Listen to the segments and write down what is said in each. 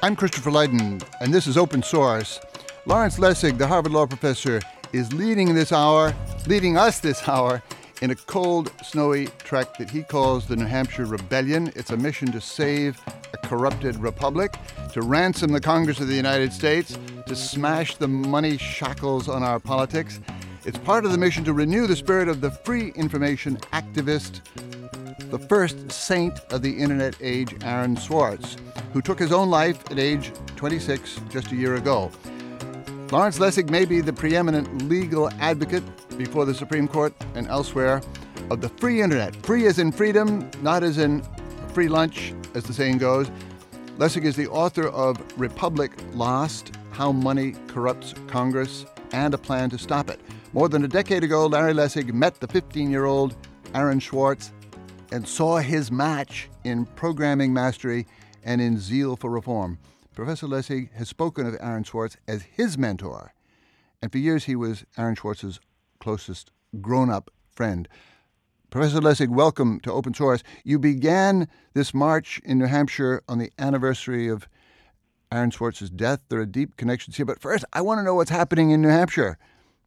I'm Christopher Lydon, and this is Open Source. Lawrence Lessig, the Harvard Law professor, is leading us this hour, in a cold, snowy trek that he calls the New Hampshire Rebellion. It's a mission to save a corrupted republic, to ransom the Congress of the United States, to smash the money shackles on our politics. It's part of the mission to renew the spirit of the free information activist, the first saint of the internet age, Aaron Swartz, who took his own life at age 26 just a year ago. Lawrence Lessig may be the preeminent legal advocate before the Supreme Court and elsewhere of the free internet. Free as in freedom, not as in free lunch, as the saying goes. Lessig is the author of Republic Lost: How Money Corrupts Congress and a Plan to Stop It. More than a decade ago, Larry Lessig met the 15-year-old Aaron Swartz and saw his match in programming mastery and in zeal for reform. Professor Lessig has spoken of Aaron Swartz as his mentor, and for years he was Aaron Swartz's closest grown-up friend. Professor Lessig, welcome to Open Source. You began this march in New Hampshire on the anniversary of Aaron Swartz's death. There are deep connections here, but first, I want to know what's happening in New Hampshire.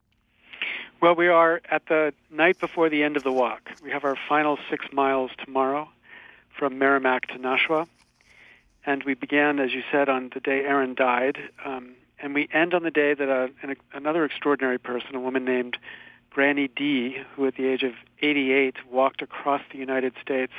Well, we are at the night before the end of the walk. We have our final 6 miles tomorrow from Merrimack to Nashua. And we began, as you said, on the day Aaron died. And we end on the day that another extraordinary person, a woman named Granny D, who at the age of 88 walked across the United States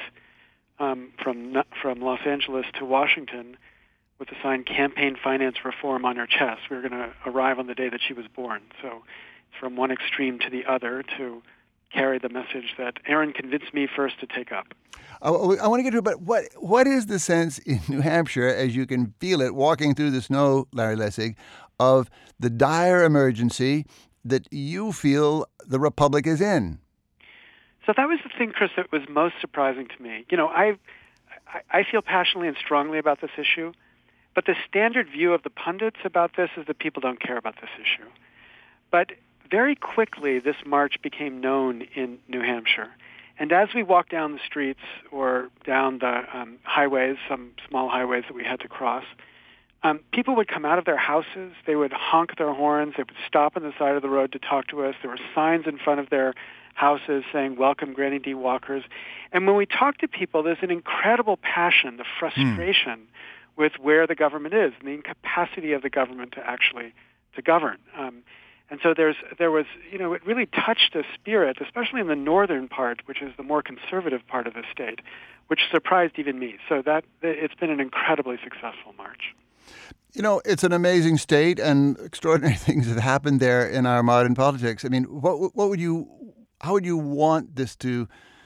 from Los Angeles to Washington with the sign Campaign Finance Reform on her chest. We were going to arrive on the day that she was born. So it's from one extreme to the other to carry the message that Aaron convinced me first to take up. I want to get to it, but what is the sense in New Hampshire, as you can feel it walking through the snow, Larry Lessig, of the dire emergency that you feel the Republic is in? So that was the thing, Chris, that was most surprising to me. You know, I feel passionately and strongly about this issue, but the standard view of the pundits about this is that people don't care about this issue. But very quickly, this march became known in New Hampshire. And as we walked down the streets or down the highways, some small highways that we had to cross, people would come out of their houses. They would honk their horns. They would stop on the side of the road to talk to us. There were signs in front of their houses saying, "Welcome, Granny D Walkers." And when we talk to people, there's an incredible passion, the frustration with where the government is and the incapacity of the government to actually to govern. And so there was, you know, it really touched the spirit, especially in the northern part, which is the more conservative part of the state, which surprised even me. So that it's been an incredibly successful march. You know, it's an amazing state, and extraordinary things have happened there in our modern politics. I mean, how would you want this to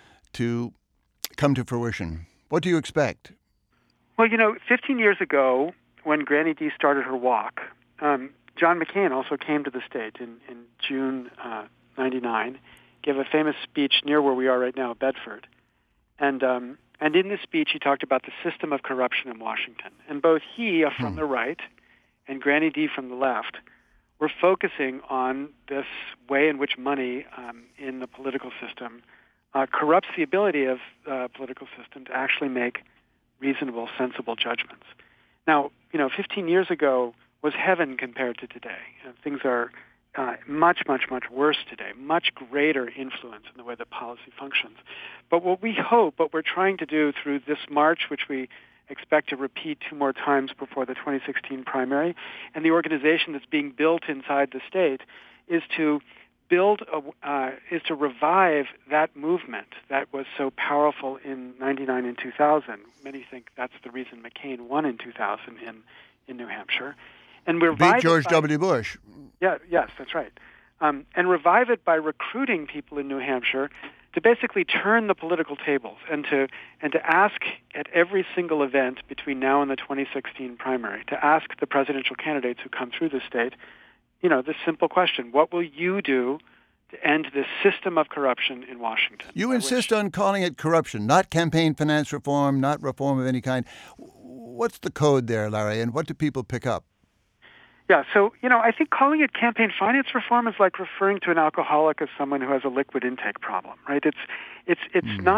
come to fruition? What do you expect? Well, you know, 15 years ago, when Granny D started her walk, John McCain also came to the state in June '99, gave a famous speech near where we are right now, Bedford. And in this speech, he talked about the system of corruption in Washington. And both he, from the right, and Granny D from the left, were focusing on this way in which money in the political system corrupts the ability of the political system to actually make reasonable, sensible judgments. Now, you know, 15 years ago was heaven compared to today. You know, things are much, much, much worse today, much greater influence in the way that policy functions. But what we're trying to do through this march, which we expect to repeat 2 more times before the 2016 primary, and the organization that's being built inside the state, is to revive that movement that was so powerful in '99 and 2000. Many think that's the reason McCain won in 2000 in New Hampshire. And beat George W. Bush. Yeah, yes, that's right. And revive it by recruiting people in New Hampshire to basically turn the political tables and to ask at every single event between now and the 2016 primary, to ask the presidential candidates who come through the state, you know, this simple question: what will you do to end this system of corruption in Washington? You insist on calling it corruption, not campaign finance reform, not reform of any kind. What's the code there, Larry, and what do people pick up? Yeah, so, you know, I think calling it campaign finance reform is like referring to an alcoholic as someone who has a liquid intake problem, right? It's not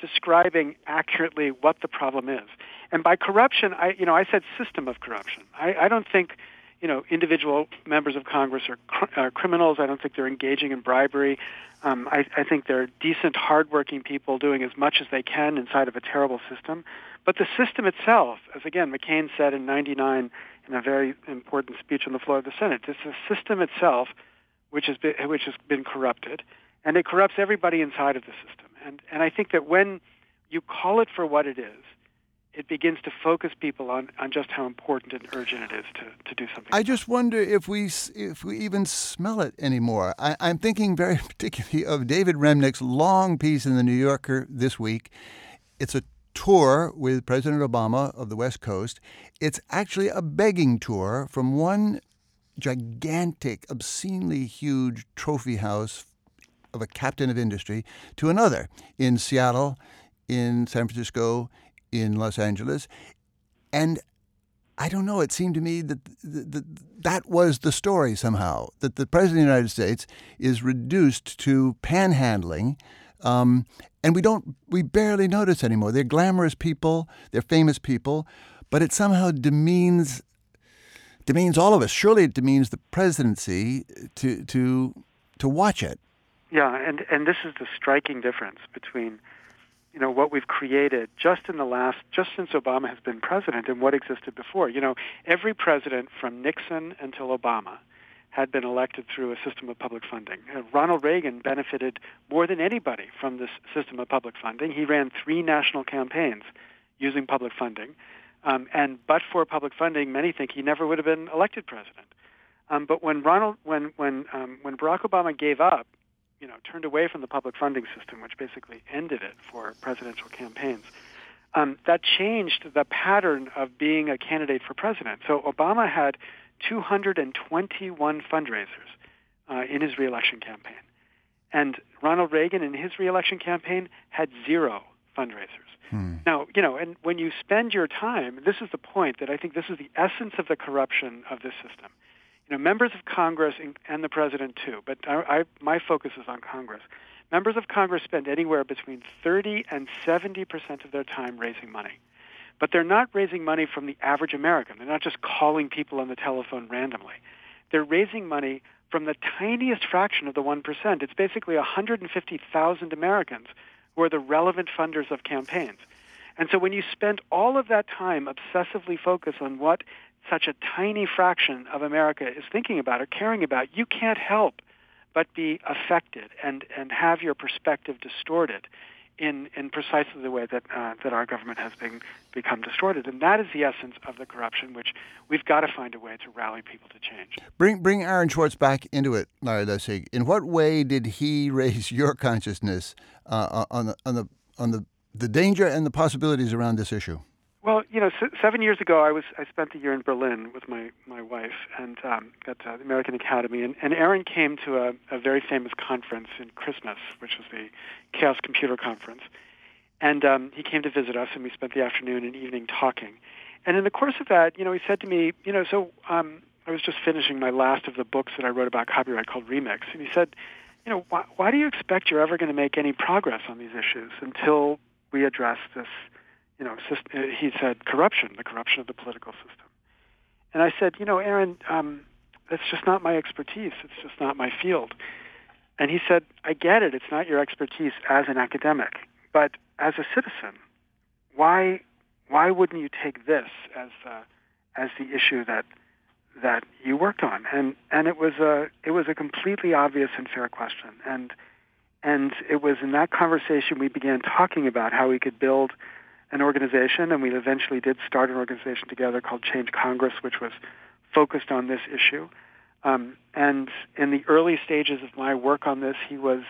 describing accurately what the problem is. And by corruption, I said system of corruption. I don't think, individual members of Congress are criminals. I don't think they're engaging in bribery. I think they're decent, hardworking people doing as much as they can inside of a terrible system. But the system itself, as again McCain said in '99 in a very important speech on the floor of the Senate, it's the system itself which has been corrupted, and it corrupts everybody inside of the system. And I think that when you call it for what it is, it begins to focus people on just how important and urgent it is to do something. I just wonder if we even smell it anymore. I'm thinking very particularly of David Remnick's long piece in The New Yorker this week. It's a tour with President Obama of the West Coast. It's actually a begging tour from one gigantic, obscenely huge trophy house of a captain of industry to another in Seattle, in San Francisco, in Los Angeles. And I don't know, it seemed to me that that was the story somehow, that the President of the United States is reduced to panhandling, and we barely notice anymore. They're glamorous people, they're famous people, but it somehow demeans all of us. Surely it demeans the presidency to watch it. Yeah, and this is the striking difference between what we've created just since Obama has been president and what existed before. Every president from Nixon until Obama had been elected through a system of public funding. Ronald Reagan benefited more than anybody from this system of public funding. He ran 3 national campaigns using public funding. But for public funding, many think he never would have been elected president. But when Barack Obama gave up, turned away from the public funding system, which basically ended it for presidential campaigns, that changed the pattern of being a candidate for president. So Obama had 221 fundraisers in his reelection campaign. And Ronald Reagan in his reelection campaign had 0 fundraisers. Now, and when you spend your time, this is the point that I think this is the essence of the corruption of this system. Members of Congress and the president too, but my focus is on Congress. Members of Congress spend anywhere between 30 and 70% of their time raising money. But they're not raising money from the average American. They're not just calling people on the telephone randomly. They're raising money from the tiniest fraction of the 1%. It's basically 150,000 Americans who are the relevant funders of campaigns. And so when you spend all of that time obsessively focused on what such a tiny fraction of America is thinking about or caring about, you can't help but be affected and have your perspective distorted in precisely the way that our government has become distorted. And that is the essence of the corruption, which we've got to find a way to rally people to change. Bring Aaron Swartz back into it, Larry Lessig. In what way did he raise your consciousness on the danger and the possibilities around this issue? Well, 7 years ago, I spent a year in Berlin with my wife and at the American Academy, and Aaron came to a very famous conference in Christmas, which was the Chaos Computer Conference, and he came to visit us, and we spent the afternoon and evening talking. And in the course of that, he said to me, I was just finishing my last of the books that I wrote about copyright called Remix, and he said, why do you expect you're ever going to make any progress on these issues until we address this? He said corruption, the corruption of the political system. And I said, Aaron, that's just not my expertise. It's just not my field. And he said, I get it. It's not your expertise as an academic. But as a citizen, why wouldn't you take this as the issue that you worked on? And it was a completely obvious and fair question. And it was in that conversation we began talking about how we could build an organization, and we eventually did start an organization together called Change Congress, which was focused on this issue. And in the early stages of my work on this, he was,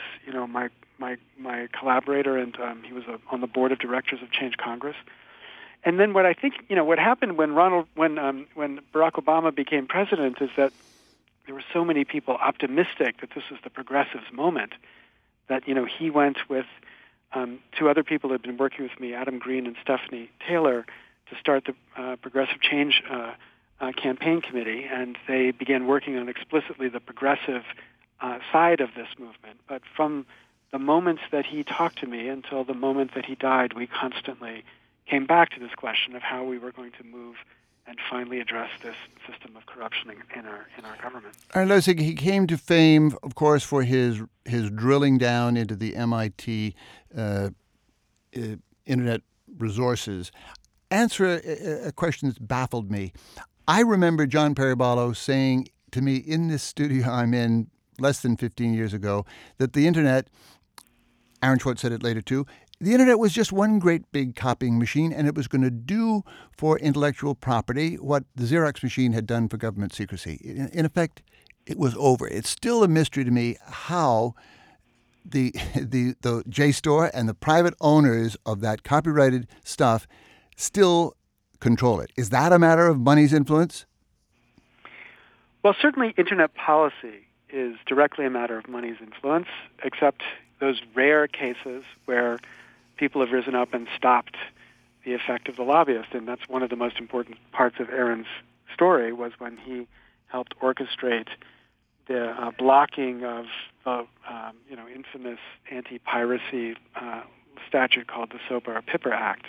my collaborator, and he was on the board of directors of Change Congress. And then what I think, what happened when Barack Obama became president is that there were so many people optimistic that this was the progressives' moment that, he went with 2 other people who had been working with me, Adam Green and Stephanie Taylor, to start the Progressive Change Campaign Committee, and they began working on explicitly the progressive side of this movement. But from the moments that he talked to me until the moment that he died, we constantly came back to this question of how we were going to move and finally address this system of corruption in our government. Aaron Lessig, he came to fame, of course, for his drilling down into the MIT internet resources. Answer a question that's baffled me. I remember John Peribalo saying to me in this studio I'm in less than 15 years ago that the internet, Aaron Swartz said it later too, the internet was just one great big copying machine, and it was going to do for intellectual property what the Xerox machine had done for government secrecy. In effect, it was over. It's still a mystery to me how the JSTOR and the private owners of that copyrighted stuff still control it. Is that a matter of money's influence? Well, certainly internet policy is directly a matter of money's influence, except those rare cases where people have risen up and stopped the effect of the lobbyist. And that's one of the most important parts of Aaron's story, was when he helped orchestrate the blocking of the infamous anti-piracy statute called the Soper-Pipper Act.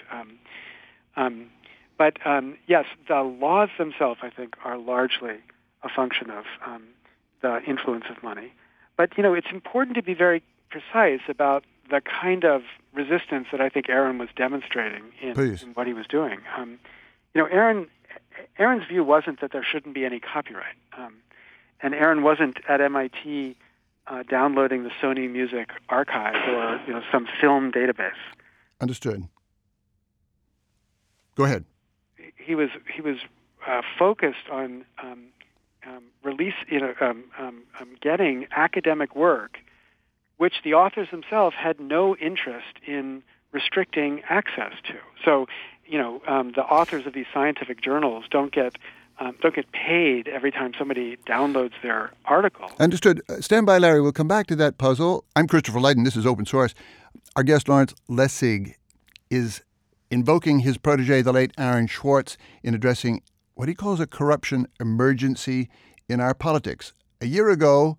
But yes, the laws themselves, I think, are largely a function of the influence of money. But, it's important to be very precise about the kind of resistance that I think Aaron was demonstrating in what he was doing. Aaron's view wasn't that there shouldn't be any copyright. And Aaron wasn't at MIT downloading the Sony Music archive or some film database. Understood. Go ahead. He was focused on getting academic work, which the authors themselves had no interest in restricting access to. So, the authors of these scientific journals don't get paid every time somebody downloads their article. Understood. Stand by, Larry. We'll come back to that puzzle. I'm Christopher Lydon. This is Open Source. Our guest, Lawrence Lessig, is invoking his protege, the late Aaron Swartz, in addressing what he calls a corruption emergency in our politics. A year ago,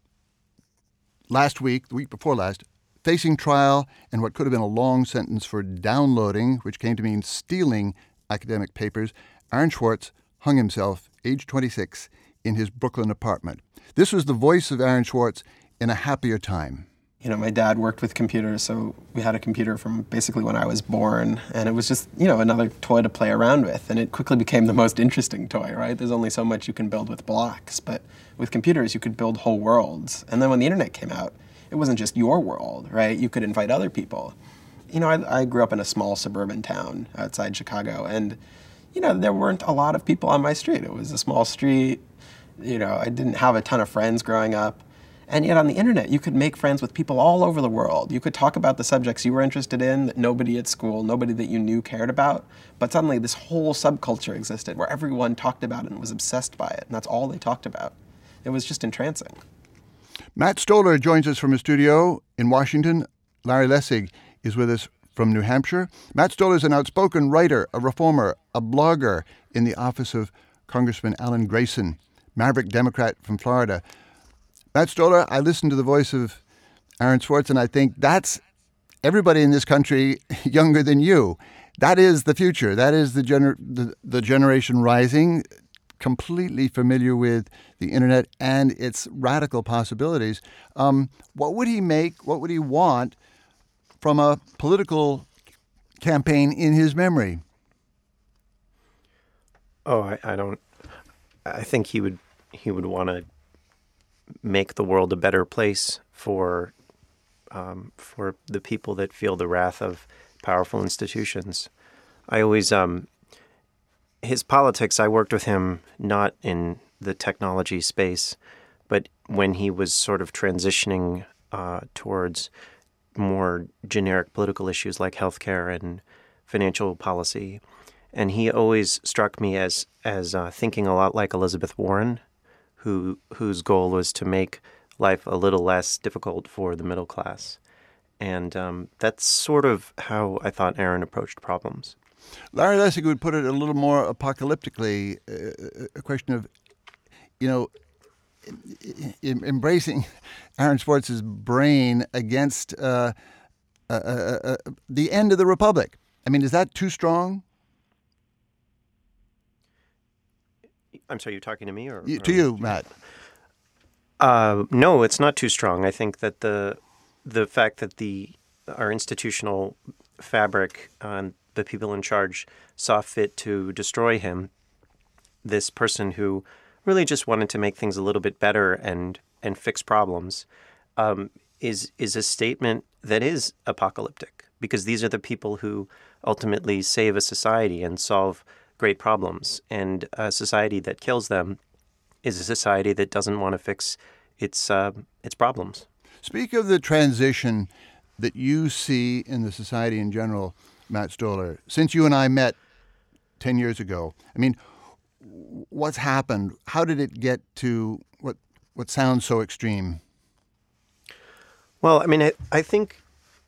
last week, the week before last, facing trial and what could have been a long sentence for downloading, which came to mean stealing academic papers, Aaron Swartz hung himself, age 26, in his Brooklyn apartment. This was the voice of Aaron Swartz in a happier time. My dad worked with computers, so we had a computer from basically when I was born, and it was just, another toy to play around with, and it quickly became the most interesting toy, right? There's only so much you can build with blocks, but with computers you could build whole worlds. And then when the internet came out, it wasn't just your world, right? You could invite other people. I grew up in a small suburban town outside Chicago, and, there weren't a lot of people on my street. It was a small street. I didn't have a ton of friends growing up. And yet on the internet, you could make friends with people all over the world. You could talk about the subjects you were interested in that nobody at school, nobody that you knew cared about. But suddenly this whole subculture existed where everyone talked about it and was obsessed by it. And that's all they talked about. It was just entrancing. Matt Stoller joins us from a studio in Washington. Larry Lessig is with us from New Hampshire. Matt Stoller is an outspoken writer, a reformer, a blogger in the office of Congressman Alan Grayson, maverick Democrat from Florida. Matt Stoller, I listen to the voice of Aaron Swartz, and I think that's everybody in this country younger than you. That is the future. That is the generation rising, completely familiar with the internet and its radical possibilities. What would he want from a political campaign in his memory? Oh, I think he would want to make the world a better place for the people that feel the wrath of powerful institutions. I always his politics. I worked with him not in the technology space, but when he was sort of transitioning towards more generic political issues like healthcare and financial policy, and he always struck me as thinking a lot like Elizabeth Warren, whose goal was to make life a little less difficult for the middle class. And that's sort of how I thought Aaron approached problems. Larry Lessig would put it a little more apocalyptically, a question of, embracing Aaron Swartz's brain against the end of the Republic. I mean, is that too strong? I'm sorry, you're talking to me or To you, Matt? No, it's not too strong. I think that the fact that our institutional fabric, the people in charge, saw fit to destroy him, this person who really just wanted to make things a little bit better and fix problems, is a statement that is apocalyptic, because these are the people who ultimately save a society and solve great problems. And a society that kills them is a society that doesn't want to fix its problems. Speak of the transition that you see in the society in general, Matt Stoller. Since you and I met 10 years ago, I mean, what's happened? How did it get to what sounds so extreme? Well, I mean, I think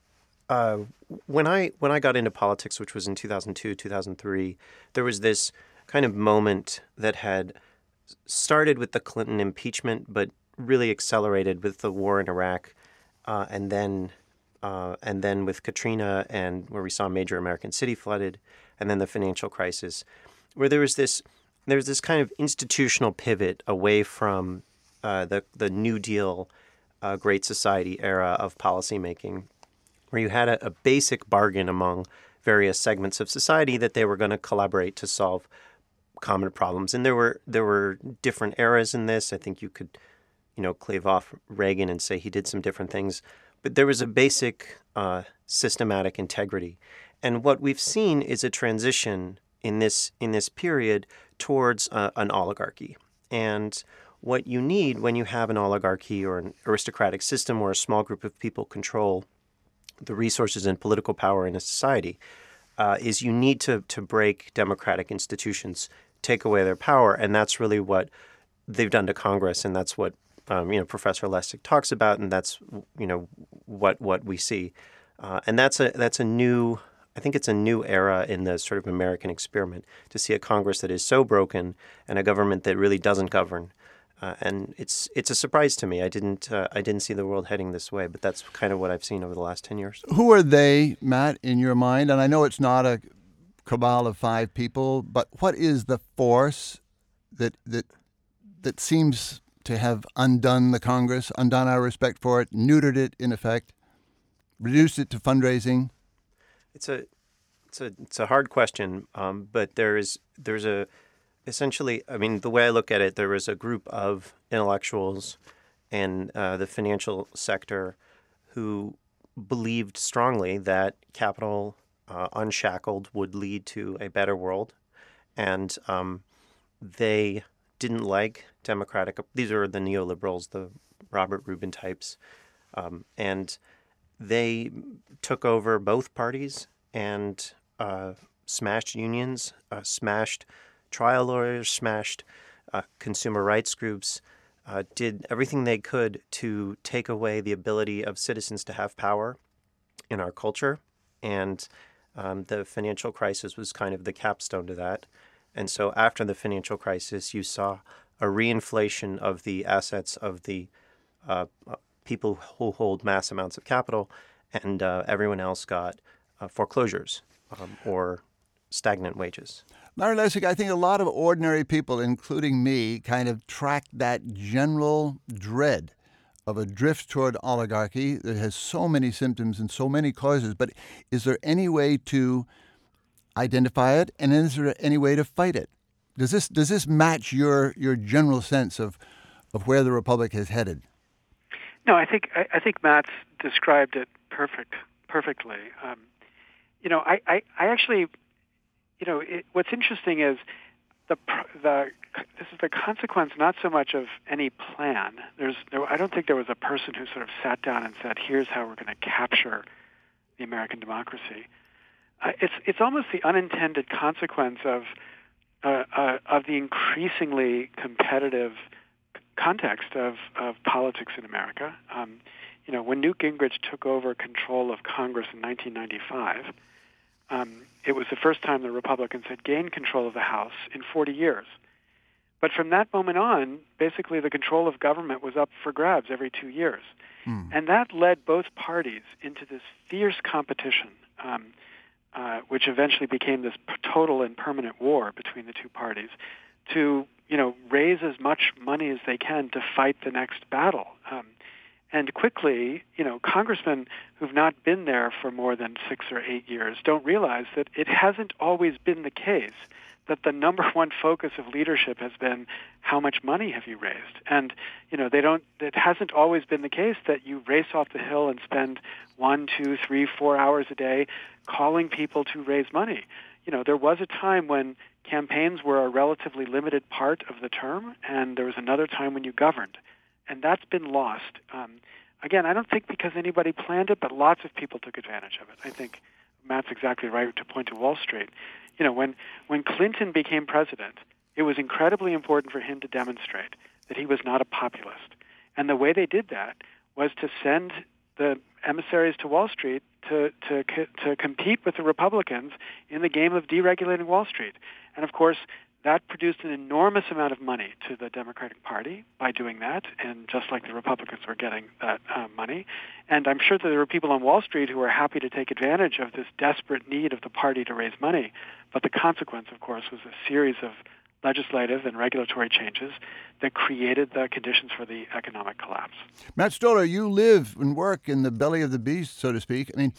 when I got into politics, which was in 2002, 2003, there was this kind of moment that had started with the Clinton impeachment, but really accelerated with the war in Iraq, and then with Katrina, and where we saw a major American city flooded, and then the financial crisis, where there was this kind of institutional pivot away from the New Deal, Great Society era of policymaking, where you had a basic bargain among various segments of society that they were going to collaborate to solve common problems. And there were different eras in this. I think you could, clave off Reagan and say he did some different things, but there was a basic systematic integrity. And what we've seen is a transition in this period towards an oligarchy. And what you need when you have an oligarchy or an aristocratic system where a small group of people control the resources and political power in a society is you need to break democratic institutions, take away their power. And that's really what they've done to Congress. And that's what Professor Lessig talks about. And that's what we see. And that's a new, I think it's a new era in the sort of American experiment, to see a Congress that is so broken and a government that really doesn't govern. And it's a surprise to me. I didn't see the world heading this way, but that's kind of what I've seen over the last 10 years. Who are they, Matt, in your mind? And I know it's not a cabal of 5 people, but what is the force that seems to have undone the Congress, undone our respect for it, neutered it in effect, reduced it to fundraising? It's a hard question, but there's a essentially, I mean, the way I look at it, there was a group of intellectuals and the financial sector who believed strongly that capital unshackled would lead to a better world, and they didn't like democratic. These are the neoliberals, the Robert Rubin types, and they took over both parties and smashed unions, smashed trial lawyers, smashed consumer rights groups, did everything they could to take away the ability of citizens to have power in our culture. And the financial crisis was kind of the capstone to that. And so after the financial crisis, you saw a reinflation of the assets of the people who hold mass amounts of capital, and everyone else got foreclosures or stagnant wages. Larry Lessig, I think a lot of ordinary people, including me, kind of track that general dread of a drift toward oligarchy that has so many symptoms and so many causes. But is there any way to identify it, and is there any way to fight it? Does this match your general sense of where the Republic is headed? No, I think Matt's described it perfectly. I actually. What's interesting is this is the consequence not so much of any plan. I don't think there was a person who sort of sat down and said, "Here's how we're going to capture the American democracy." It's almost the unintended consequence of the increasingly competitive context of politics in America. When Newt Gingrich took over control of Congress in 1995. It was the first time the Republicans had gained control of the House in 40 years. But from that moment on, basically the control of government was up for grabs every 2 years. And that led both parties into this fierce competition, which eventually became this total and permanent war between the two parties, to raise as much money as they can to fight the next battle. And quickly, congressmen who've not been there for more than 6 or 8 years don't realize that it hasn't always been the case that the number one focus of leadership has been how much money have you raised. And, it hasn't always been the case that you race off the hill and spend 1, 2, 3, 4 hours a day calling people to raise money. There was a time when campaigns were a relatively limited part of the term, and there was another time when you governed. And that's been lost. Again, I don't think because anybody planned it, but lots of people took advantage of it. I think Matt's exactly right to point to Wall Street. When Clinton became president, it was incredibly important for him to demonstrate that he was not a populist. And the way they did that was to send the emissaries to Wall Street to compete with the Republicans in the game of deregulating Wall Street. And of course, that produced an enormous amount of money to the Democratic Party by doing that, and just like the Republicans were getting that money. And I'm sure that there were people on Wall Street who were happy to take advantage of this desperate need of the party to raise money. But the consequence, of course, was a series of legislative and regulatory changes that created the conditions for the economic collapse. Matt Stoller, you live and work in the belly of the beast, so to speak. I mean,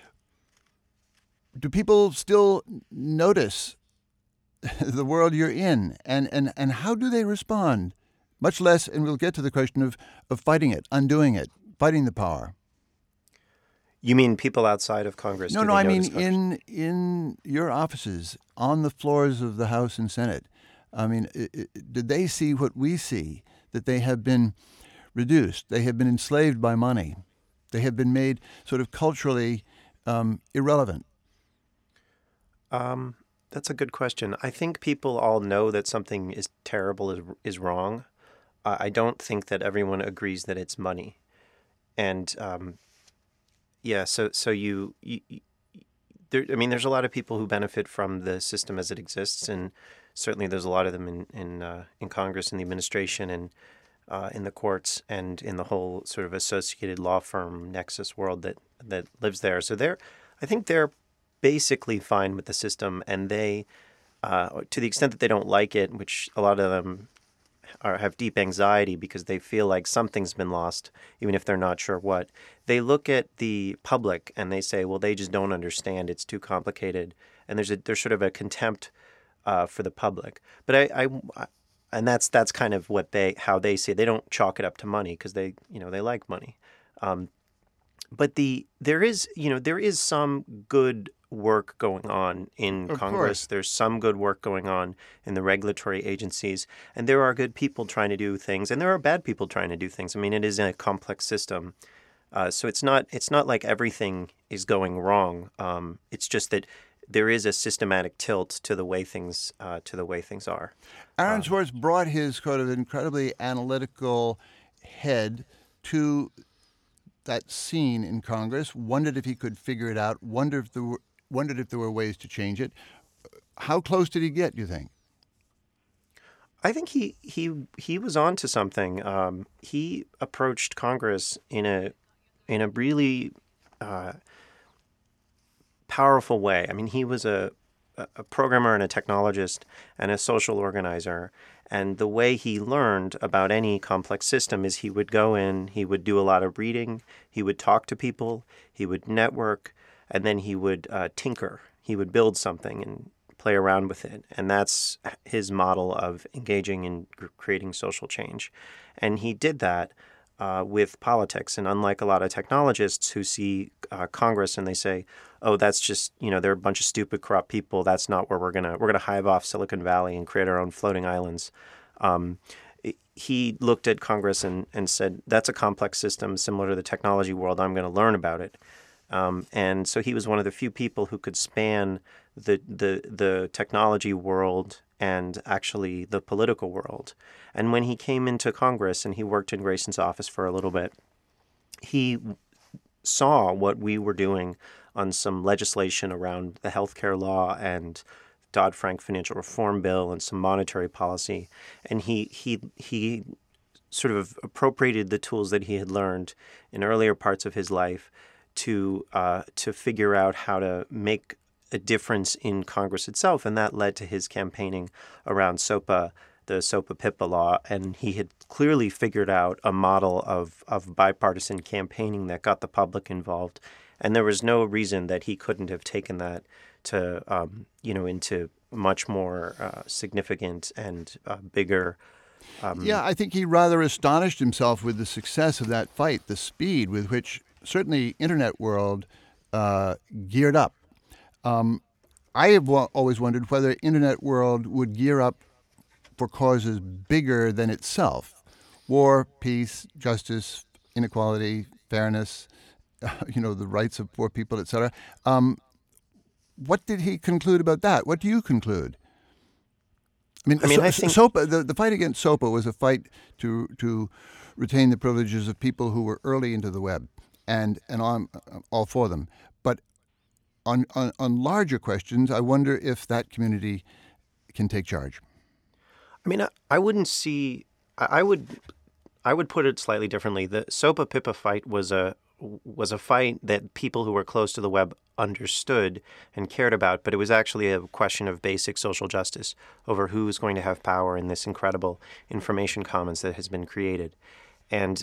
do people still notice the world you're in, and how do they respond? Much less, and we'll get to the question of fighting it, undoing it, fighting the power. You mean people outside of Congress? No, I mean in your offices, on the floors of the House and Senate. I mean, did they see what we see, that they have been reduced, they have been enslaved by money, they have been made sort of culturally irrelevant? That's a good question. I think people all know that something is terrible, is wrong. I don't think that everyone agrees that it's money. And so you there's a lot of people who benefit from the system as it exists, and certainly there's a lot of them in Congress, in the administration, and in the courts, and in the whole sort of associated law firm nexus world that lives there. So I think they're basically fine with the system, and they, to the extent that they don't like it, which a lot of them have deep anxiety because they feel like something's been lost, even if they're not sure what. They look at the public and they say, well, they just don't understand. It's too complicated, and there's sort of a contempt for the public. But and that's kind of how they see it. They don't chalk it up to money because they like money. But there is some good work going on in Of Congress. course. There's some good work going on in the regulatory agencies, and there are good people trying to do things, and there are bad people trying to do things. I mean, it is a complex system, so it's not like everything is going wrong. It's just that there is a systematic tilt to the way things are. Aaron Swartz brought his sort of incredibly analytical head to that scene in Congress, wondered if he could figure it out, wondered if there were ways to change it. How close did he get, do you think? I think he was on to something. He approached Congress in a really powerful way. I mean, he was a programmer and a technologist and a social organizer. And the way he learned about any complex system is he would go in, he would do a lot of reading, he would talk to people, he would network, and then he would tinker. He would build something and play around with it. And that's his model of engaging in creating social change. And he did that with politics. And unlike a lot of technologists who see Congress and they say, oh, that's just, they're a bunch of stupid, corrupt people. That's not where we're gonna hive off Silicon Valley and create our own floating islands. He looked at Congress and said, that's a complex system similar to the technology world. I'm going to learn about it. And so he was one of the few people who could span the technology world and actually the political world. And when he came into Congress and he worked in Grayson's office for a little bit, he saw what we were doing on some legislation around the healthcare law and Dodd-Frank financial reform bill and some monetary policy, and he sort of appropriated the tools that he had learned in earlier parts of his life to figure out how to make a difference in Congress itself, and that led to his campaigning around SOPA, the SOPA-PIPA law, and he had clearly figured out a model of bipartisan campaigning that got the public involved, and there was no reason that he couldn't have taken that to into much more significant and bigger. Yeah, I think he rather astonished himself with the success of that fight, the speed with which certainly internet world geared up. I have always wondered whether internet world would gear up for causes bigger than itself: war, peace, justice, inequality, fairness, the rights of poor people, etc. What did he conclude about that? What do you conclude? I think SOPA, the fight against SOPA was a fight to retain the privileges of people who were early into the web, and I'm all for them. But on larger questions, I wonder if that community can take charge. I mean, I wouldn't see. I would put it slightly differently. The SOPA-PIPA fight was a fight that people who were close to the web understood and cared about, but it was actually a question of basic social justice over who's going to have power in this incredible information commons that has been created, and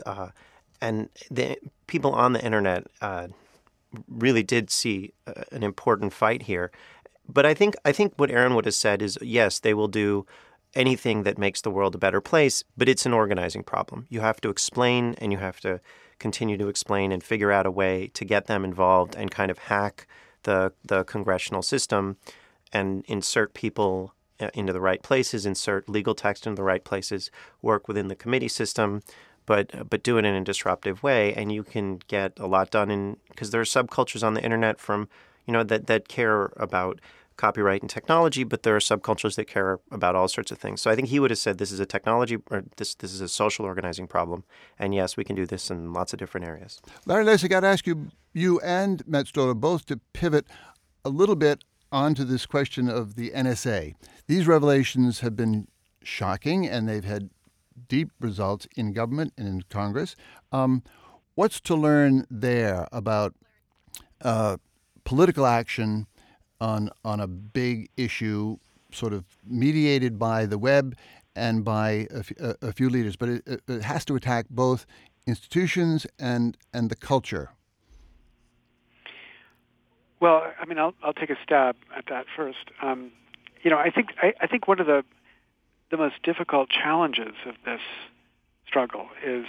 the people on the internet really did see an important fight here. But I think what Aaron would have said is, yes, they will do anything that makes the world a better place, but it's an organizing problem. You have to explain, and you have to continue to explain and figure out a way to get them involved and kind of hack the congressional system and insert people into the right places, insert legal text into the right places, work within the committee system, but do it in a disruptive way. And you can get a lot done because there are subcultures on the internet from, that care about copyright and technology, but there are subcultures that care about all sorts of things. So I think he would have said this is a technology, or this is a social organizing problem. And yes, we can do this in lots of different areas. Larry Lessig, I got to ask you and Matt Stoller both to pivot a little bit onto this question of the NSA. These revelations have been shocking, and they've had deep results in government and in Congress. What's to learn there about political action on a big issue, sort of mediated by the web and by a few leaders, but it has to attack both institutions and the culture? Well, I mean, I'll take a stab at that first. I think one of the most difficult challenges of this struggle is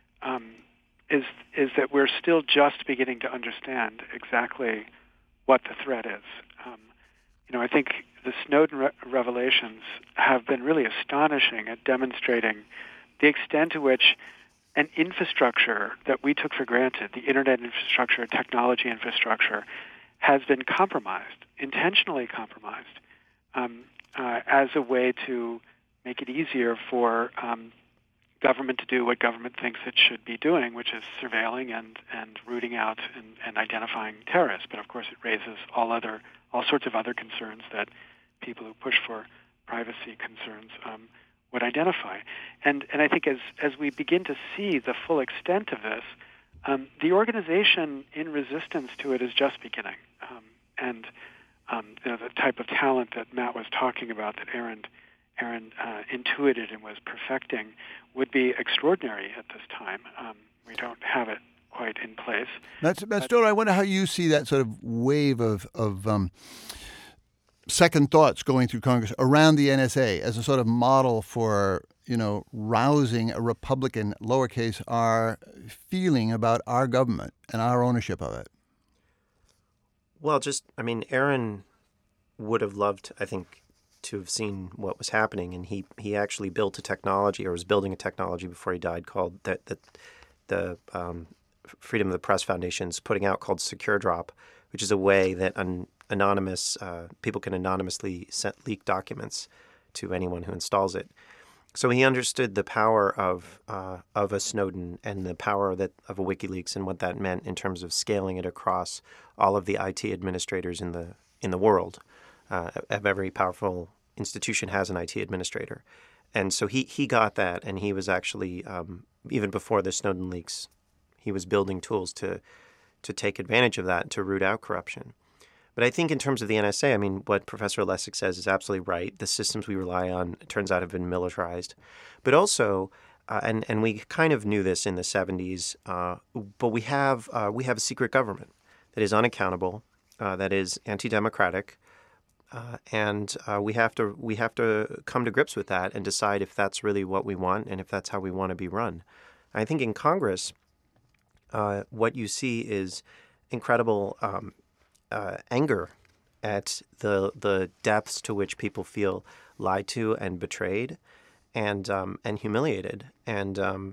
that we're still just beginning to understand exactly what the threat is. I think the Snowden revelations have been really astonishing at demonstrating the extent to which an infrastructure that we took for granted, the internet infrastructure, technology infrastructure, has been compromised, intentionally compromised, as a way to make it easier for government to do what government thinks it should be doing, which is surveilling and rooting out and identifying terrorists. But of course, it raises all sorts of other concerns that people who push for privacy concerns would identify. And I think as we begin to see the full extent of this, the organization in resistance to it is just beginning. The type of talent that Matt was talking about, that Aaron intuited and was perfecting, would be extraordinary at this time. We don't have it quite in place. Matt Stoller, I wonder how you see that sort of wave of second thoughts going through Congress around the NSA as a sort of model for, rousing a Republican, lowercase r, feeling about our government and our ownership of it. Well, Aaron would have loved, I think, to have seen what was happening, and he actually built a technology, or was building a technology before he died, called the Freedom of the Press Foundation's putting out, called Secure Drop, which is a way that anonymous people can anonymously leak documents to anyone who installs it. So he understood the power of a Snowden and the power of a WikiLeaks and what that meant in terms of scaling it across all of the IT administrators in the world. every powerful institution has an IT administrator. And so he got that, and he was actually, even before the Snowden leaks, he was building tools to take advantage of that, to root out corruption. But I think in terms of the NSA, I mean, what Professor Lessig says is absolutely right. The systems we rely on, it turns out, have been militarized. But also, and we kind of knew this in the 70s, but we have a secret government that is unaccountable, that is anti-democratic, and we have to come to grips with that and decide if that's really what we want and if that's how we want to be run. I think in Congress, what you see is incredible anger at the depths to which people feel lied to and betrayed, and humiliated, and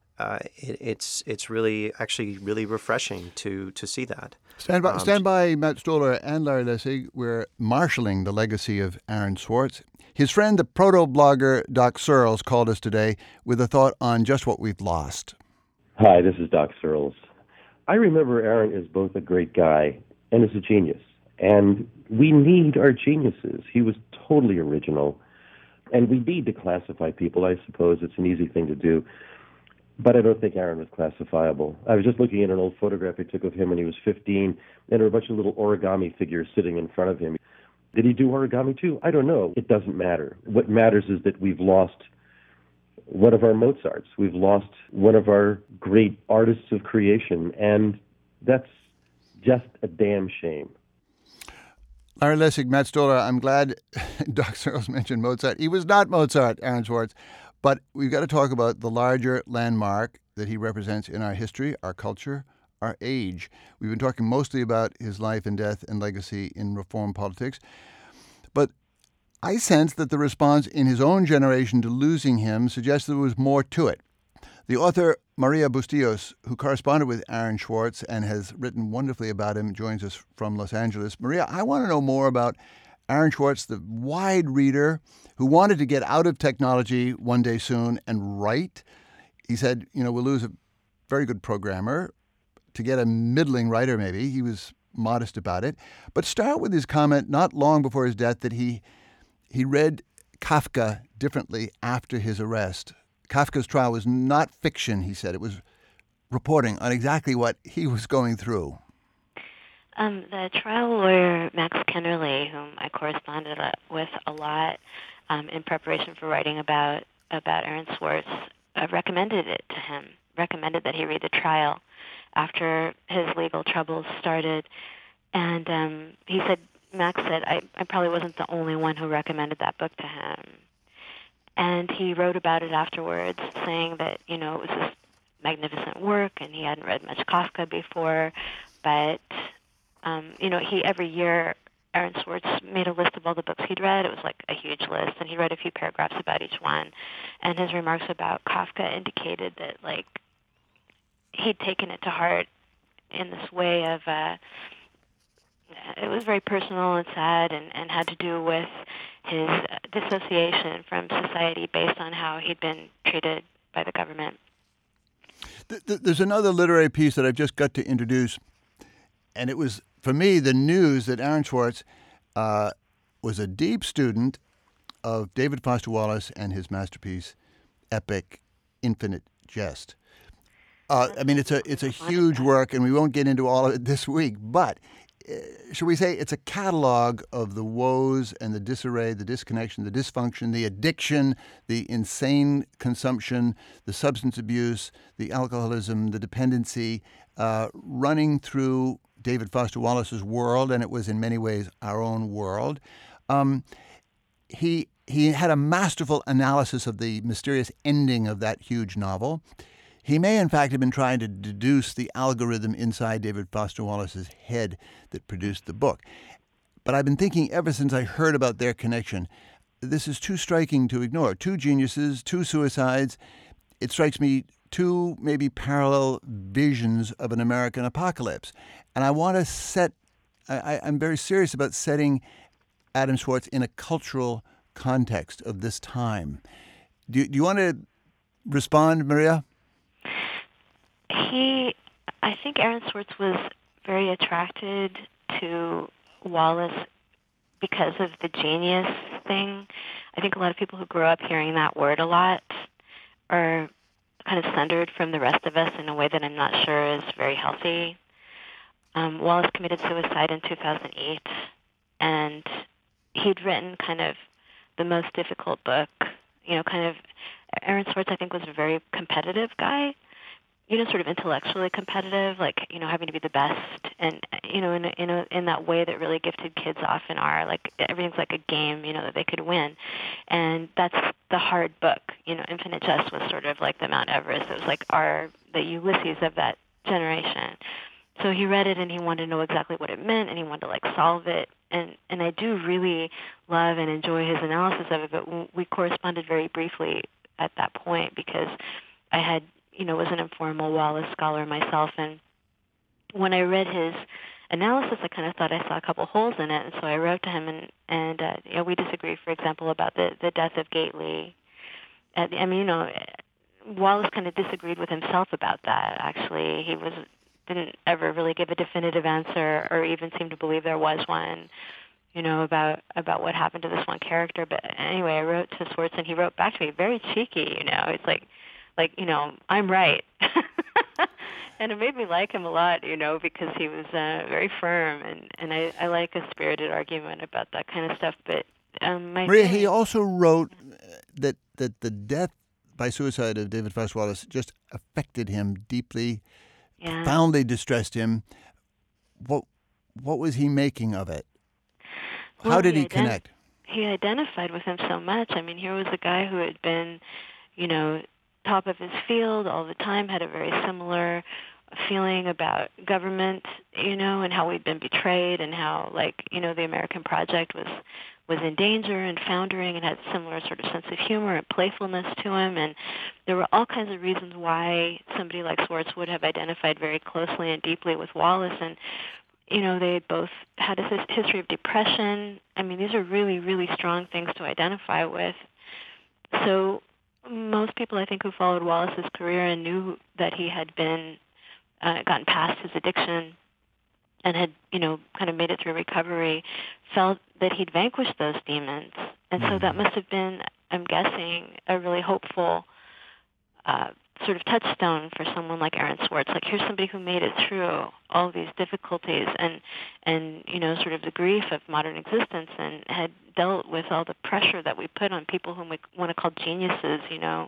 it's really actually really refreshing to see that. Stand by, Matt Stoller and Larry Lessig. We're marshalling the legacy of Aaron Swartz. His friend, the proto-blogger Doc Searles, called us today with a thought on just what we've lost. Hi, this is Doc Searles. I remember Aaron as both a great guy and as a genius. And we need our geniuses. He was totally original. And we need to classify people. I suppose it's an easy thing to do. But I don't think Aaron was classifiable. I was just looking at an old photograph he took of him when he was 15, and there were a bunch of little origami figures sitting in front of him. Did he do origami too? I don't know. It doesn't matter. What matters is that we've lost one of our Mozarts. We've lost one of our great artists of creation, and that's just a damn shame. Larry Lessig, Matt Stoller, I'm glad Doc Searles mentioned Mozart. He was not Mozart, Aaron Swartz. But we've got to talk about the larger landmark that he represents in our history, our culture, our age. We've been talking mostly about his life and death and legacy in reform politics. But I sense that the response in his own generation to losing him suggests there was more to it. The author Maria Bustillos, who corresponded with Aaron Swartz and has written wonderfully about him, joins us from Los Angeles. Maria, I want to know more about Aaron Swartz, the wide reader who wanted to get out of technology one day soon and write. He said, we'll lose a very good programmer to get a middling writer maybe. He was modest about it. But start with his comment not long before his death that he read Kafka differently after his arrest. Kafka's trial was not fiction, he said. It was reporting on exactly what he was going through. The trial lawyer, Max Kennerly, whom I corresponded with a lot in preparation for writing about Aaron Swartz, recommended it to him, recommended that he read the trial after his legal troubles started. And he said, Max said, I probably wasn't the only one who recommended that book to him. And he wrote about it afterwards, saying that, it was this magnificent work, and he hadn't read much Kafka before, but every year, Aaron Swartz made a list of all the books he'd read. It was like a huge list, and he read a few paragraphs about each one. And his remarks about Kafka indicated that, he'd taken it to heart in this way of, it was very personal and sad and had to do with his dissociation from society based on how he'd been treated by the government. There's another literary piece that I've just got to introduce, and it was, for me, the news that Aaron Swartz was a deep student of David Foster Wallace and his masterpiece, epic, Infinite Jest. It's a huge work, and we won't get into all of it this week, but should we say it's a catalog of the woes and the disarray, the disconnection, the dysfunction, the addiction, the insane consumption, the substance abuse, the alcoholism, the dependency, running through David Foster Wallace's world, and it was in many ways our own world. He had a masterful analysis of the mysterious ending of that huge novel. He may, in fact, have been trying to deduce the algorithm inside David Foster Wallace's head that produced the book. But I've been thinking ever since I heard about their connection, this is too striking to ignore. Two geniuses, two suicides. It strikes me two maybe parallel visions of an American apocalypse. And I want to I'm very serious about setting Adam Swartz in a cultural context of this time. Do you want to respond, Maria? I think Aaron Swartz was very attracted to Wallace because of the genius thing. I think a lot of people who grew up hearing that word a lot are kind of sundered from the rest of us in a way that I'm not sure is very healthy. Wallace committed suicide in 2008, and he'd written kind of the most difficult book. Aaron Swartz, I think, was a very competitive guy. Sort of intellectually competitive, like, having to be the best, and in that way that really gifted kids often are. Like, everything's like a game, that they could win, and that's the hard book. Infinite Jest was sort of like the Mount Everest. It was like the Ulysses of that generation. So he read it and he wanted to know exactly what it meant, and he wanted to like solve it. And I do really love and enjoy his analysis of it. But we corresponded very briefly at that point because I had was an informal Wallace scholar myself, and when I read his analysis, I kind of thought I saw a couple holes in it, and so I wrote to him, and we disagree, for example, about the death of Gately. Wallace kind of disagreed with himself about that. Actually, he didn't ever really give a definitive answer, or even seem to believe there was one. About what happened to this one character. But anyway, I wrote to Swartz, and he wrote back to me very cheeky. It's like, I'm right. And it made me like him a lot, because he was very firm, and I like a spirited argument about that kind of stuff. But Maria, he also wrote that the death by suicide of David Foster Wallace just affected him deeply, profoundly distressed him. What was he making of it? How did he connect? He identified with him so much. I mean, here was a guy who had been, top of his field all the time, had a very similar feeling about government, and how we'd been betrayed, and how, the American project was in danger and foundering, and had a similar sort of sense of humor and playfulness to him. And there were all kinds of reasons why somebody like Swartz would have identified very closely and deeply with Wallace. And they both had a history of depression. I mean, these are really, really strong things to identify with. So most people, I think, who followed Wallace's career and knew that he had been gotten past his addiction and had, kind of made it through recovery, felt that he'd vanquished those demons. And so that must have been, I'm guessing, a really hopeful sort of touchstone for someone like Aaron Swartz. Like, here's somebody who made it through all these difficulties and sort of the grief of modern existence, and had dealt with all the pressure that we put on people whom we want to call geniuses.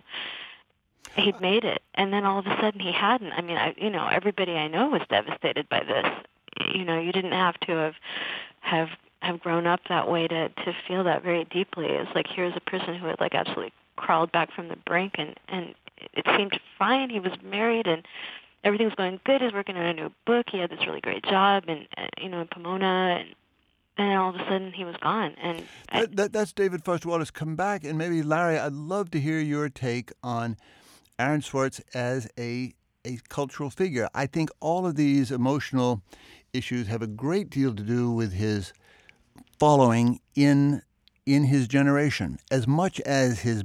He'd made it, and then all of a sudden he hadn't. I mean, everybody I know was devastated by this. You didn't have to have grown up that way to feel that very deeply. It's like, here's a person who had absolutely crawled back from the brink, and it seemed fine. He was married, and everything was going good. He was working on a new book. He had this really great job, and in Pomona, and then all of a sudden he was gone. And that's David Foster Wallace. Come back, and maybe Larry, I'd love to hear your take on Aaron Swartz as a cultural figure. I think all of these emotional issues have a great deal to do with his following in his generation, as much as his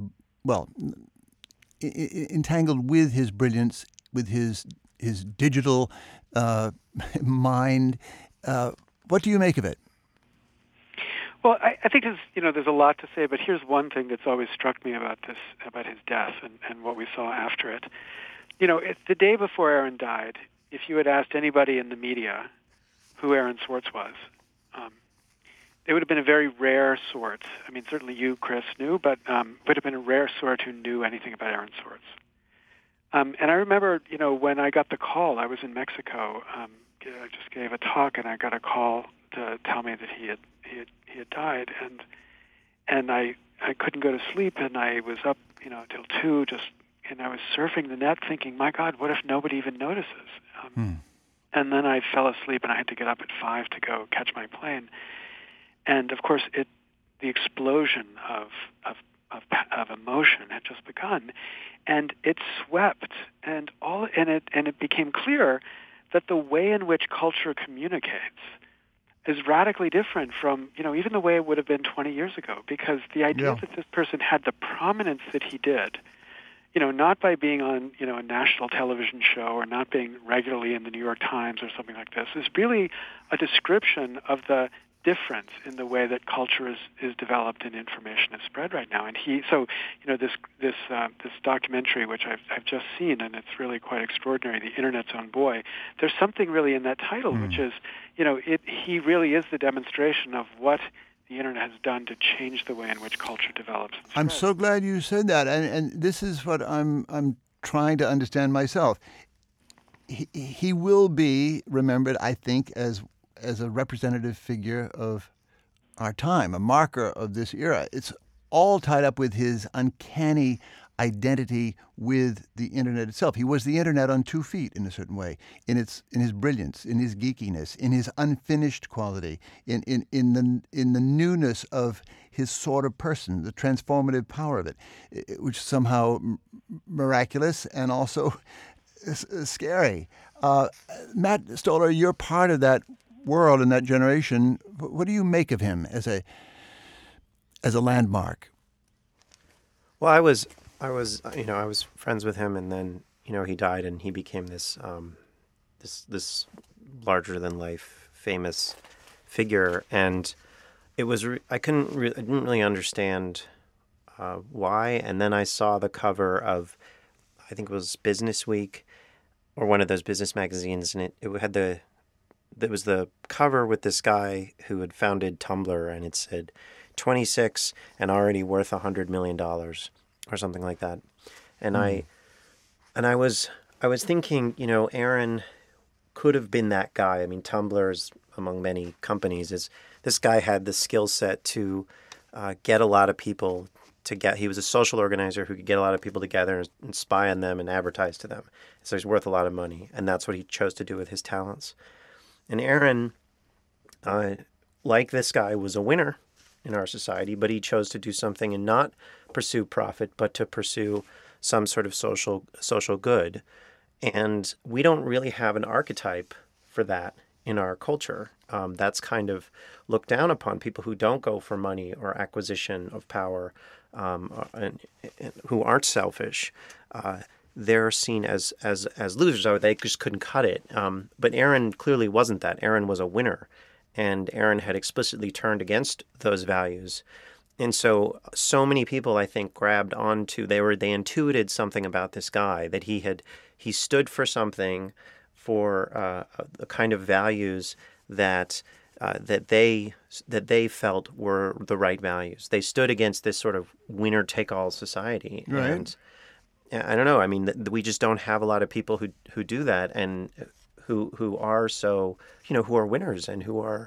entangled with his brilliance, with his digital mind. What do you make of it? Well, I think there's a lot to say, but here's one thing that's always struck me about his death and what we saw after it. It's the day before Aaron died. If you had asked anybody in the media who Aaron Swartz was, it would have been a very rare sort. I mean, certainly you, Chris, knew, but would have been a rare sort who knew anything about Aaron Swartz. And I remember, when I got the call, I was in Mexico. I just gave a talk, and I got a call to tell me that he had died, and I couldn't go to sleep, and I was up, till 2, and I was surfing the net, thinking, my God, what if nobody even notices? And then I fell asleep, and I had to get up at 5 to go catch my plane. And of course, the explosion of emotion had just begun, and it swept, and it became clear that the way in which culture communicates is radically different from even the way it would have been 20 years ago. Because the idea that this person had the prominence that he did, not by being on a national television show or not being regularly in the New York Times or something like this, is really a description of the difference in the way that culture is developed and information is spread right now. And this documentary, which I've just seen, and it's really quite extraordinary, The Internet's Own Boy. There's something really in that title, which is, he really is the demonstration of what the internet has done to change the way in which culture develops and spreads. I'm so glad you said that, and this is what I'm trying to understand myself. He will be remembered, I think, as a representative figure of our time, a marker of this era. It's all tied up with his uncanny identity with the internet itself. He was the internet on 2 feet in a certain way, in his brilliance, in his geekiness, in his unfinished quality, in the newness of his sort of person, the transformative power of it, which is somehow miraculous and also scary. Matt Stoller, you're part of that world and that generation. What do you make of him as a landmark? Well, I was friends with him, and then he died, and he became this this larger than life famous figure, and it was I didn't really understand why, and then I saw the cover of, I think it was Business Week or one of those business magazines, and it had there was the cover with this guy who had founded Tumblr, and it said 26 and already worth $100 million or something like that. And I was thinking, Aaron could have been that guy. I mean, Tumblr's, among many companies, this guy had the skill set to get a lot of people he was a social organizer who could get a lot of people together and spy on them and advertise to them. So he's worth a lot of money, and that's what he chose to do with his talents. And Aaron, like this guy, was a winner in our society, but he chose to do something and not pursue profit, but to pursue some sort of social good. And we don't really have an archetype for that in our culture. That's kind of looked down upon. People who don't go for money or acquisition of power, and who aren't selfish, they're seen as losers, or they just couldn't cut it. But Aaron clearly wasn't that. Aaron was a winner, and Aaron had explicitly turned against those values. And so many people, I think, grabbed onto, they intuited something about this guy, that he stood for something, for the kind of values that they felt were the right values. They stood against this sort of winner-take-all society. Right. And I don't know. I mean, we just don't have a lot of people who do that, and who are so, who are winners and who are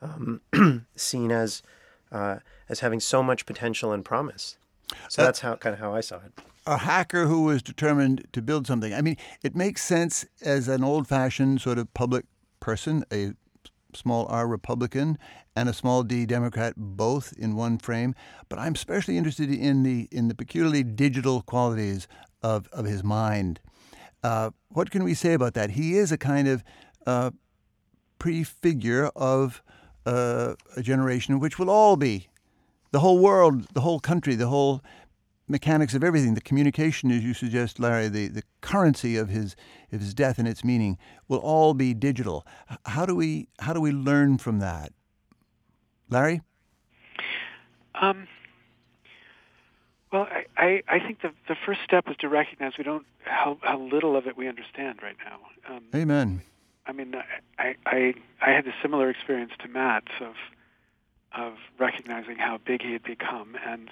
seen as having so much potential and promise. So that's how I saw it. A hacker who was determined to build something. I mean, it makes sense as an old-fashioned sort of public person, a small r Republican and a small d Democrat, both in one frame. But I'm especially interested in the peculiarly digital qualities of his mind. What can we say about that? He is a kind of prefigure of a generation which will all be, the whole world, the whole country, the whole mechanics of everything, the communication, as you suggest, Larry, the currency of his death and its meaning will all be digital. How do we learn from that, Larry? Well, I think the first step is to recognize how little of it we understand right now. Amen. I mean, I had a similar experience to Matt's of recognizing how big he had become, and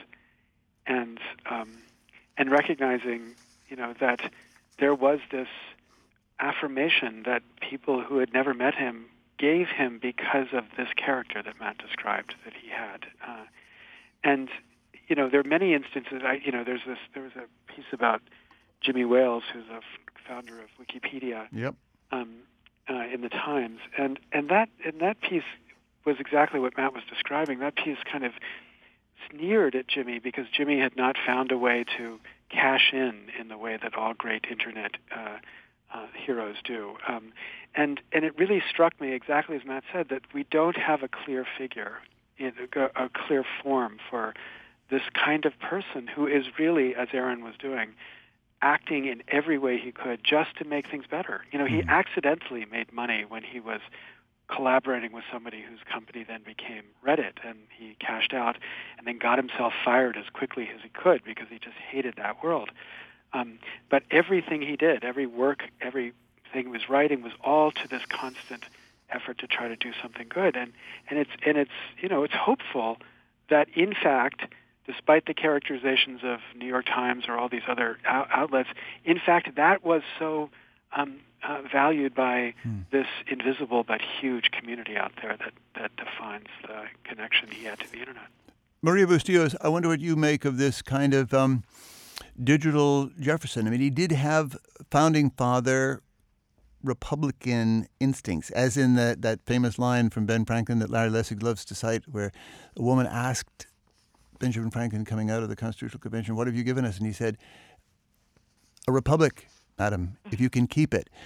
recognizing, that there was this affirmation that people who had never met him gave him because of this character that Matt described that he had. And there are many instances. There was a piece about Jimmy Wales, who's a founder of Wikipedia. Yep. In the Times, and that piece was exactly what Matt was describing. That piece kind of sneered at Jimmy because Jimmy had not found a way to cash in the way that all great internet heroes do. And it really struck me, exactly as Matt said, that we don't have a clear figure, a clear form for this kind of person who is really, as Aaron was doing, acting in every way he could just to make things better. He accidentally made money when he was collaborating with somebody whose company then became Reddit, and he cashed out and then got himself fired as quickly as he could because he just hated that world. But everything he did, every work, everything he was writing was all to this constant effort to try to do something good. And it's hopeful that, in fact, despite the characterizations of New York Times or all these other outlets, in fact, that was so valued by this invisible but huge community out there that defines the connection he had to the internet. Maria Bustillos, I wonder what you make of this kind of digital Jefferson. I mean, he did have founding father Republican instincts, as in that famous line from Ben Franklin that Larry Lessig loves to cite, where a woman asked Benjamin Franklin coming out of the Constitutional Convention, "What have you given us?" And he said, "A republic, madam, if you can keep it."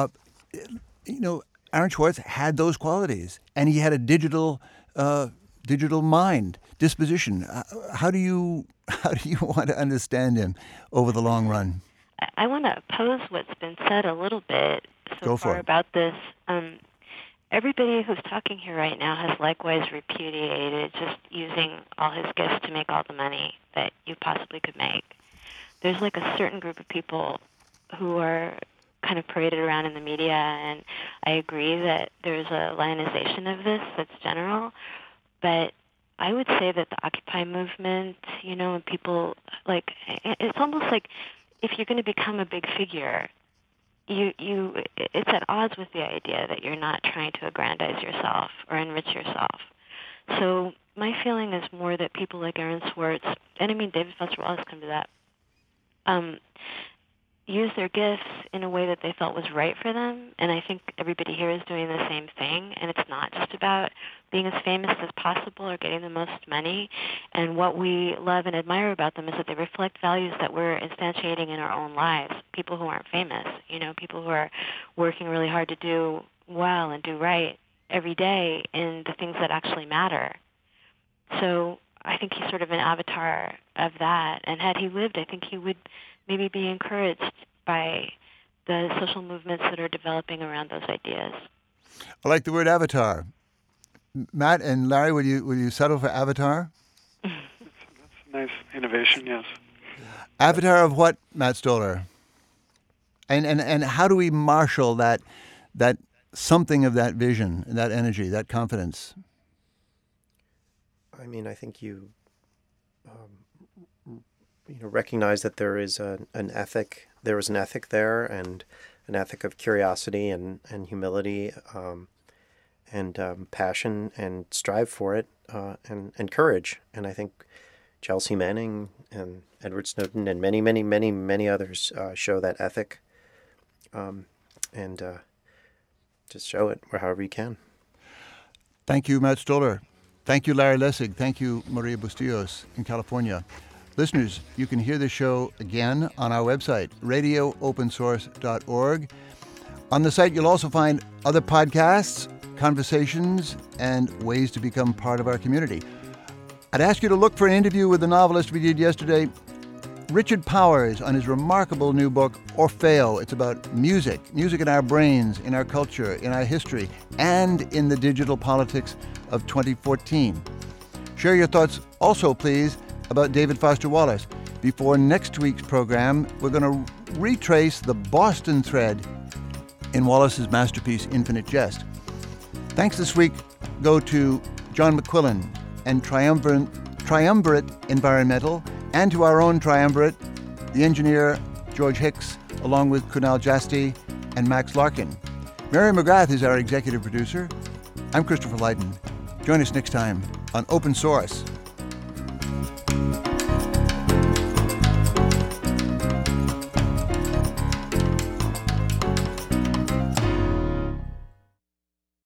Aaron Swartz had those qualities, and he had a digital mind, disposition. How do you want to understand him over the long run? I want to oppose what's been said a little bit Go for far it. about this. Everybody who's talking here right now has likewise repudiated just using all his gifts to make all the money that you possibly could make. There's like a certain group of people who are kind of paraded around in the media, and I agree that there's a lionization of this that's general, but I would say that the Occupy movement, and people, it's almost like if you're going to become a big figure, it's at odds with the idea that you're not trying to aggrandize yourself or enrich yourself. So my feeling is more that people like Aaron Swartz, and David Foster Wallace come to that, use their gifts in a way that they felt was right for them, and I think everybody here is doing the same thing, and it's not just about being as famous as possible or getting the most money. And what we love and admire about them is that they reflect values that we're instantiating in our own lives, people who aren't famous, people who are working really hard to do well and do right every day in the things that actually matter. So I think he's sort of an avatar of that, and had he lived, I think he would maybe be encouraged by the social movements that are developing around those ideas. I like the word avatar. Matt and Larry, would you settle for avatar? That's a nice innovation, yes. Avatar of what, Matt Stoller? And how do we marshal that something of that vision, that energy, that confidence? I mean, I think you recognize that there is an ethic. There is an ethic there, and an ethic of curiosity and humility, and passion, and strive for it, and courage. And I think Chelsea Manning and Edward Snowden and many, many, many, many others show that ethic, and just show it however you can. Thank you, Matt Stoller. Thank you, Larry Lessig. Thank you, Maria Bustillos in California. Listeners, you can hear this show again on our website, radioopensource.org. On the site, you'll also find other podcasts, conversations, and ways to become part of our community. I'd ask you to look for an interview with the novelist we did yesterday, Richard Powers, on his remarkable new book, Orfeo. It's about music in our brains, in our culture, in our history, and in the digital politics of 2014. Share your thoughts also, please, about David Foster Wallace. Before next week's program, we're going to retrace the Boston thread in Wallace's masterpiece, Infinite Jest. Thanks this week go to John McQuillan and Triumvirate Environmental, and to our own triumvirate, the engineer George Hicks, along with Kunal Jasti and Max Larkin. Mary McGrath is our executive producer. I'm Christopher Lydon. Join us next time on Open Source.